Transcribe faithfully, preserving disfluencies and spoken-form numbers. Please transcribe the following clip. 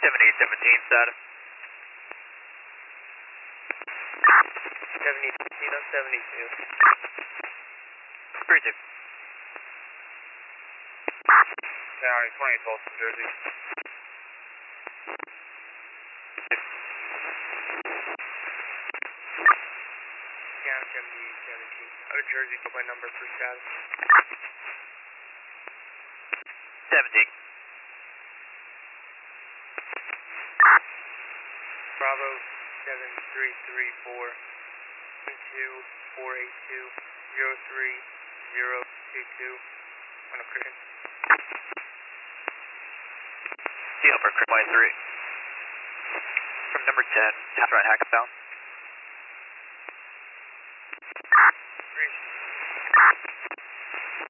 seventy seventeen status. seventy seventeen on seventy-two. three two. County twenty twelve from Jersey. Down seventy seventeen. Out of Jersey for my number for status. seventeen. Bravo seven three three four one two four eight two zero three zero two two on a Christian. Deal for twenty-three. From number ten, pass right hack bound.